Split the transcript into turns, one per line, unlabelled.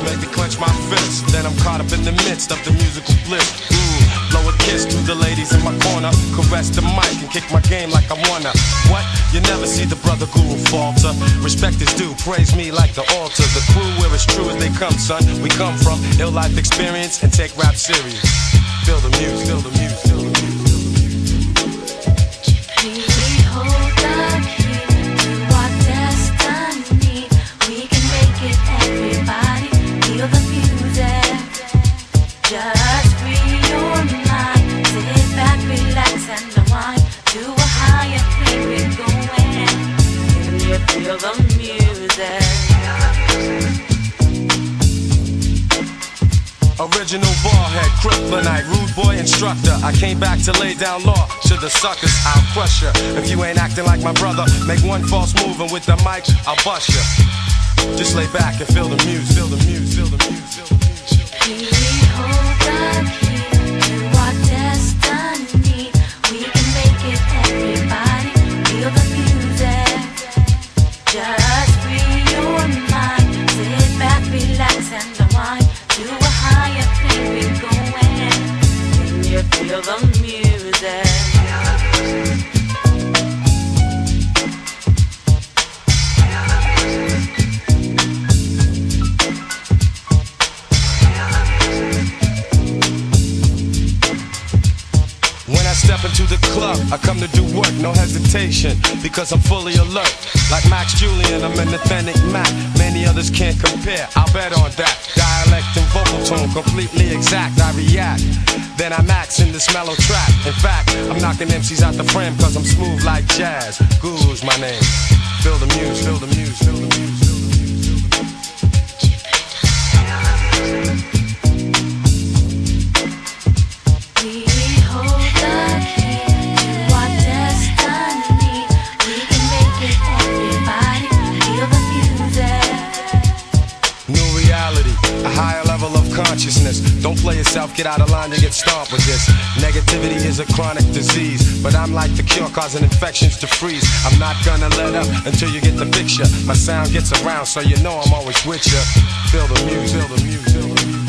make me clench my fist. Then I'm caught up in the midst of the musical bliss. Blow a kiss to the ladies in my corner, caress the mic and kick my game like I wanna. What? You never see the brother guru falter. Respect is due, praise me like the altar. The crew where it's true as they come, son. We come from ill life experience and take rap serious. Feel the music, feel the music, feel the music.
We hold the key to our destiny. We can make it, everybody. Feel the music. Just free your mind. Sit back, relax, and unwind. To a higher plane we're going. Can you feel the music?
Original ballhead, kryptonite, rude boy instructor. I came back to lay down law to the suckers, I'll crush ya. If you ain't acting like my brother, make one false move and with the mic, I'll bust ya. Just lay back and feel the music, feel the music, feel the music, feel the music.
We hold the key to our destiny. We can make it, everybody. Feel the music. Just free your mind. Sit back, relax, and unwind. To a higher plane we're going. Can you feel the music?
When I step into the club, I come to do work, no hesitation, because I'm fully alert. Like Max Julian, I'm an authentic Mac. Many others can't compare, I'll bet on that. Dialect and vocal tone, completely exact, I react. Then I max in this mellow track. In fact, I'm knocking MCs out the frame, cause I'm smooth like jazz. Guru's my name. Feel the music, feel the music, feel the music, feel the music. Consciousness. Don't play yourself, get out of line and get stomped with this. Negativity is a chronic disease, but I'm like the cure, causing infections to freeze. I'm not gonna let up until you get the picture. My sound gets around, so you know I'm always with you. Feel the music, feel the music, feel the music.